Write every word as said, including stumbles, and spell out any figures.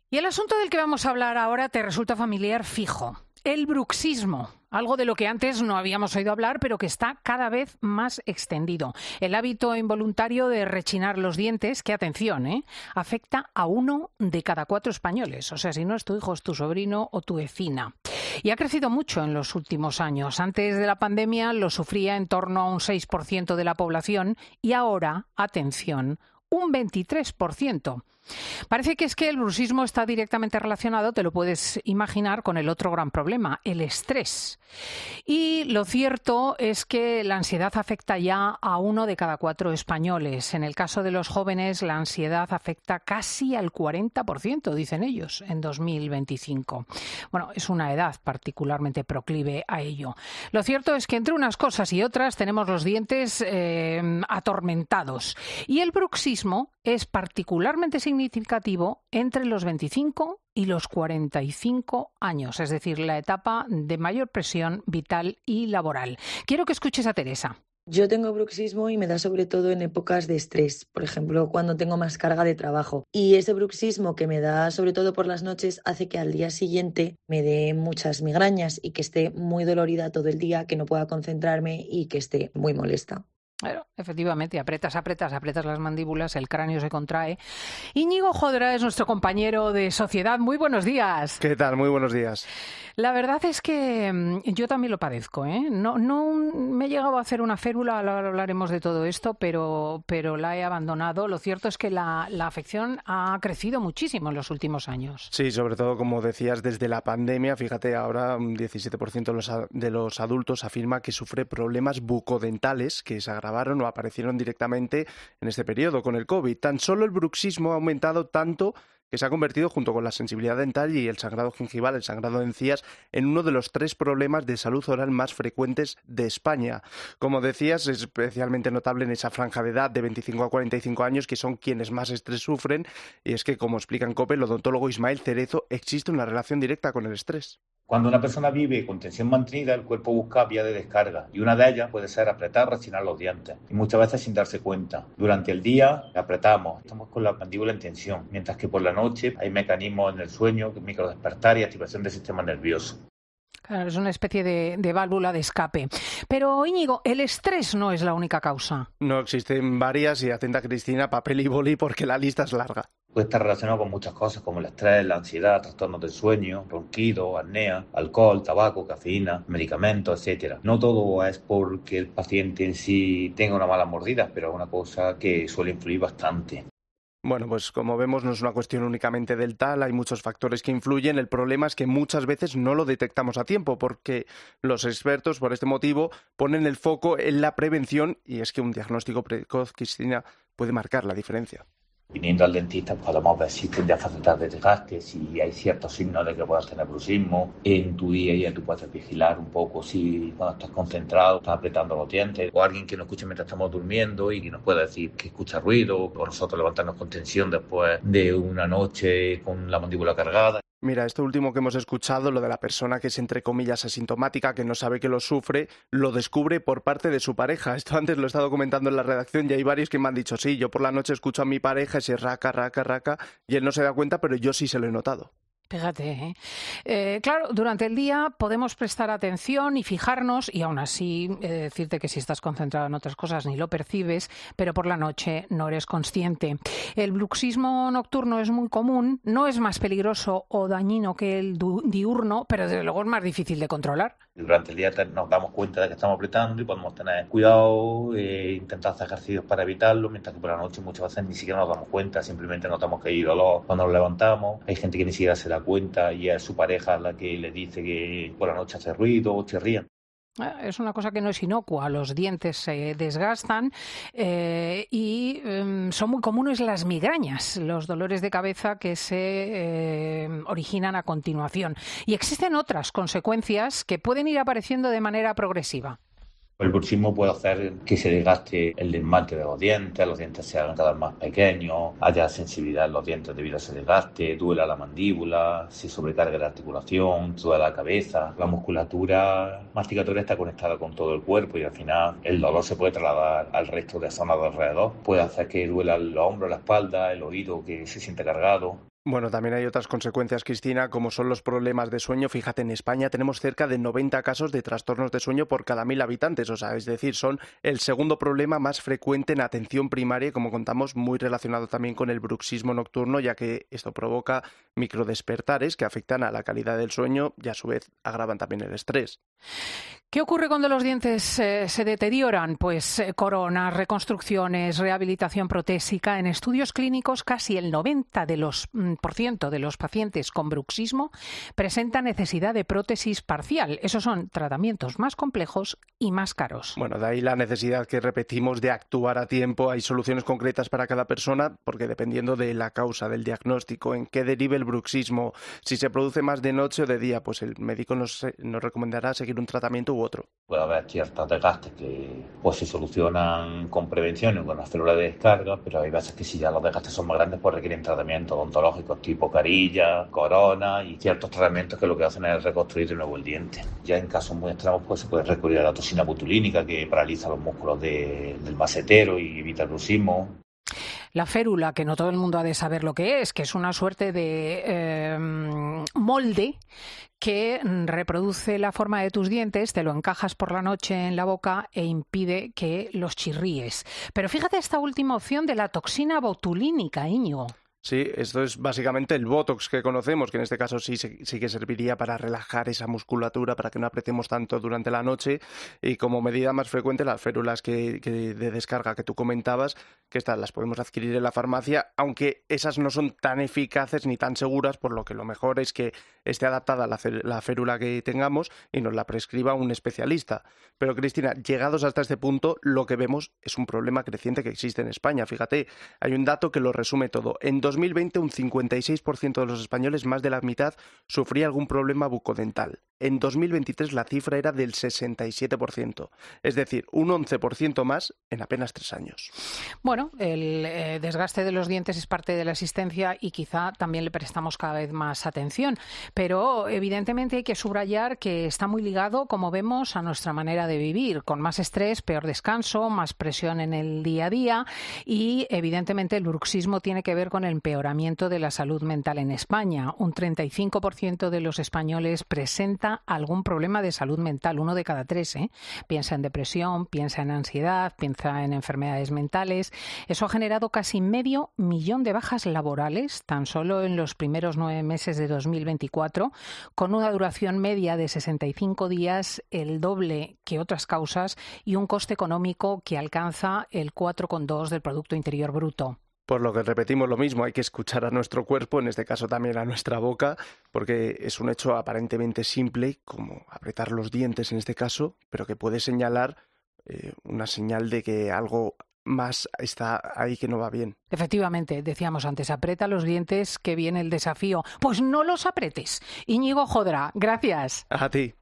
Y el asunto del que vamos a hablar ahora te resulta familiar fijo. El bruxismo, algo de lo que antes no habíamos oído hablar, pero que está cada vez más extendido. El hábito involuntario de rechinar los dientes, que atención, ¿eh? afecta a uno de cada cuatro españoles. O sea, si no es tu hijo, es tu sobrino o tu vecina. Y ha crecido mucho en los últimos años. Antes de la pandemia lo sufría en torno a un seis por ciento de la población y ahora, atención, un veintitrés por ciento. Parece que es que el bruxismo está directamente relacionado, te lo puedes imaginar, con el otro gran problema, el estrés. Y lo cierto es que la ansiedad afecta ya a uno de cada cuatro españoles. En el caso de los jóvenes, la ansiedad afecta casi al cuarenta por ciento, dicen ellos, en dos mil veinticinco. Bueno, es una edad particularmente proclive a ello. Lo cierto es que entre unas cosas y otras tenemos los dientes eh, atormentados. Y el bruxismo es particularmente significativo entre los veinticinco y los cuarenta y cinco años, es decir, la etapa de mayor presión vital y laboral. Quiero que escuches a Teresa. Yo tengo bruxismo y me da sobre todo en épocas de estrés, por ejemplo, cuando tengo más carga de trabajo. Y ese bruxismo que me da sobre todo por las noches hace que al día siguiente me dé muchas migrañas y que esté muy dolorida todo el día, que no pueda concentrarme y que esté muy molesta. Bueno, efectivamente, apretas, apretas, apretas las mandíbulas, el cráneo se contrae. Íñigo Jodra es nuestro compañero de sociedad. Muy buenos días. ¿Qué tal? Muy buenos días. La verdad es que yo también lo padezco, ¿eh? No, no me he llegado a hacer una férula, ahora hablaremos de todo esto, pero, pero la he abandonado. Lo cierto es que la, la afección ha crecido muchísimo en los últimos años. Sí, sobre todo, como decías, desde la pandemia. Fíjate, ahora un diecisiete por ciento de los, de los adultos afirma que sufre problemas bucodentales que se agravaron o aparecieron directamente en este periodo con el COVID. Tan solo el bruxismo ha aumentado tanto que se ha convertido, junto con la sensibilidad dental y el sangrado gengival, el sangrado de encías, en uno de los tres problemas de salud oral más frecuentes de España. Como decías, es especialmente notable en esa franja de edad de veinticinco a cuarenta y cinco años, que son quienes más estrés sufren, y es que, como explica en COPE el odontólogo Ismael Cerezo, existe una relación directa con el estrés. Cuando una persona vive con tensión mantenida, el cuerpo busca vías de descarga y una de ellas puede ser apretar o rechinar los dientes, y muchas veces sin darse cuenta. Durante el día apretamos, estamos con la mandíbula en tensión, mientras que por la noche hay mecanismos en el sueño, microdespertar y activación del sistema nervioso. Claro, es una especie de, de válvula de escape. Pero, Íñigo, el estrés no es la única causa. No, existen varias y atenta Cristina, papel y boli, porque la lista es larga. Puede estar relacionado con muchas cosas como el estrés, la ansiedad, trastornos del sueño, ronquidos, apnea, alcohol, tabaco, cafeína, medicamentos, etcétera. No todo es porque el paciente en sí tenga una mala mordida, pero es una cosa que suele influir bastante. Bueno, pues como vemos no es una cuestión únicamente del tal, hay muchos factores que influyen. El problema es que muchas veces no lo detectamos a tiempo porque los expertos, por este motivo, ponen el foco en la prevención y es que un diagnóstico precoz, Cristina, puede marcar la diferencia. Viniendo al dentista podemos ver si existen diafacetas de desgaste, si hay ciertos signos de que puedas tener bruxismo. En tu día a día tú puedes vigilar un poco si cuando estás concentrado estás apretando los dientes, o alguien que nos escuche mientras estamos durmiendo y que nos pueda decir que escucha ruido, o nosotros levantarnos con tensión después de una noche con la mandíbula cargada. Mira, esto último que hemos escuchado, lo de la persona que es entre comillas asintomática, que no sabe que lo sufre, lo descubre por parte de su pareja. Esto antes lo he estado comentando en la redacción y hay varios que me han dicho, sí, yo por la noche escucho a mi pareja ese raca, raca, raca, y él no se da cuenta, pero yo sí se lo he notado. Fíjate, ¿eh? Eh, claro, durante el día podemos prestar atención y fijarnos y aún así eh, decirte que si estás concentrado en otras cosas ni lo percibes, pero por la noche no eres consciente. El bruxismo nocturno es muy común, no es más peligroso o dañino que el du- diurno, pero desde luego es más difícil de controlar. Durante el día nos damos cuenta de que estamos apretando y podemos tener cuidado, eh, intentar hacer ejercicios para evitarlo, mientras que por la noche muchas veces ni siquiera nos damos cuenta, simplemente notamos que hay dolor cuando nos levantamos. Hay gente que ni siquiera se da cuenta y es su pareja la que le dice que por la noche hace ruido o chirrían. Es una cosa que no es inocua, los dientes se desgastan eh, y eh, son muy comunes las migrañas, los dolores de cabeza que se eh, originan a continuación. Y existen otras consecuencias que pueden ir apareciendo de manera progresiva. El bruxismo puede hacer que se desgaste el esmalte de los dientes, los dientes se hagan cada vez más pequeños, haya sensibilidad en los dientes debido a ese desgaste, duela la mandíbula, se sobrecargue la articulación, duela la cabeza. La musculatura masticatoria está conectada con todo el cuerpo y al final el dolor se puede trasladar al resto de zonas de alrededor. Puede hacer que duela el hombro, la espalda, el oído que se siente cargado. Bueno, también hay otras consecuencias, Cristina, como son los problemas de sueño. Fíjate, en España tenemos cerca de noventa casos de trastornos de sueño por cada mil habitantes, o sea, es decir, son el segundo problema más frecuente en atención primaria y, como contamos, muy relacionado también con el bruxismo nocturno, ya que esto provoca microdespertares que afectan a la calidad del sueño y, a su vez, agravan también el estrés. ¿Qué ocurre cuando los dientes eh, se deterioran? Pues eh, coronas, reconstrucciones, rehabilitación protésica. En estudios clínicos, casi el noventa por ciento de los pacientes con bruxismo presentan necesidad de prótesis parcial. Esos son tratamientos más complejos y más caros. Bueno, de ahí la necesidad que repetimos de actuar a tiempo. Hay soluciones concretas para cada persona, porque dependiendo de la causa, del diagnóstico, en qué derive el bruxismo, si se produce más de noche o de día, pues el médico nos, nos recomendará seguir un tratamiento u otro. Puede haber ciertos desgastes que pues se solucionan con prevención y con las células de descarga, pero hay veces que si ya los desgastes son más grandes, pues requieren tratamientos odontológicos tipo carilla, corona y ciertos tratamientos que lo que hacen es reconstruir de nuevo el diente. Ya en casos muy extremos pues se puede recurrir a la toxina botulínica, que paraliza los músculos de, del macetero y evita el bruxismo. La férula, que no todo el mundo ha de saber lo que es, que es una suerte de eh, molde que reproduce la forma de tus dientes, te lo encajas por la noche en la boca e impide que los chirríes. Pero fíjate esta última opción de la toxina botulínica, Íñigo. Sí, esto es básicamente el Botox que conocemos, que en este caso sí, sí que serviría para relajar esa musculatura, para que no apretemos tanto durante la noche, y como medida más frecuente las férulas que, que de descarga que tú comentabas, que estas las podemos adquirir en la farmacia, aunque esas no son tan eficaces ni tan seguras, por lo que lo mejor es que esté adaptada la, la férula que tengamos y nos la prescriba un especialista. Pero, Cristina, llegados hasta este punto, lo que vemos es un problema creciente que existe en España. Fíjate, hay un dato que lo resume todo. En dos mil veinte, un cincuenta y seis por ciento de los españoles, más de la mitad, sufría algún problema bucodental. En dos mil veintitrés la cifra era del sesenta y siete por ciento, es decir, un once por ciento más en apenas tres años. Bueno, el eh, desgaste de los dientes es parte de la existencia y quizá también le prestamos cada vez más atención, pero evidentemente hay que subrayar que está muy ligado, como vemos, a nuestra manera de vivir, con más estrés, peor descanso, más presión en el día a día y evidentemente el bruxismo tiene que ver con el empeoramiento de la salud mental en España. Un treinta y cinco por ciento de los españoles presenta algún problema de salud mental, uno de cada tres, ¿eh? Piensa en depresión, piensa en ansiedad, piensa en enfermedades mentales. Eso ha generado casi medio millón de bajas laborales tan solo en los primeros nueve meses de dos mil veinticuatro, con una duración media de sesenta y cinco días, el doble que otras causas, y un coste económico que alcanza el cuatro coma dos del Producto Interior Bruto. Por lo que repetimos lo mismo, hay que escuchar a nuestro cuerpo, en este caso también a nuestra boca, porque es un hecho aparentemente simple, como apretar los dientes en este caso, pero que puede señalar eh, una señal de que algo más está ahí que no va bien. Efectivamente, decíamos antes, aprieta los dientes, que viene el desafío. Pues no los apretes. Íñigo Jodra, gracias. A ti.